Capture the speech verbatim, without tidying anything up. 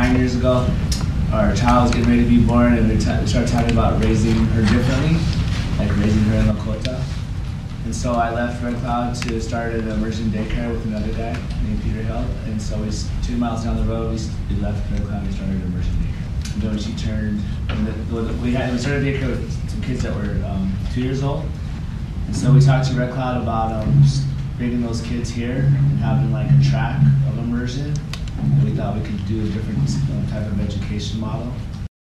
nine years ago, our child was getting ready to be born, and we, we started talking about raising her differently, like raising her in Lakota. And so I left Red Cloud to start an immersion daycare with another guy named Peter Hill. And so we, two miles down the road, we, we left Red Cloud and started an immersion daycare. And then when she turned, the, we had we started daycare with some kids that were um, two years old. And so we talked to Red Cloud about um, bringing those kids here and having like a track of immersion. And we thought we could do a different um, type of education model.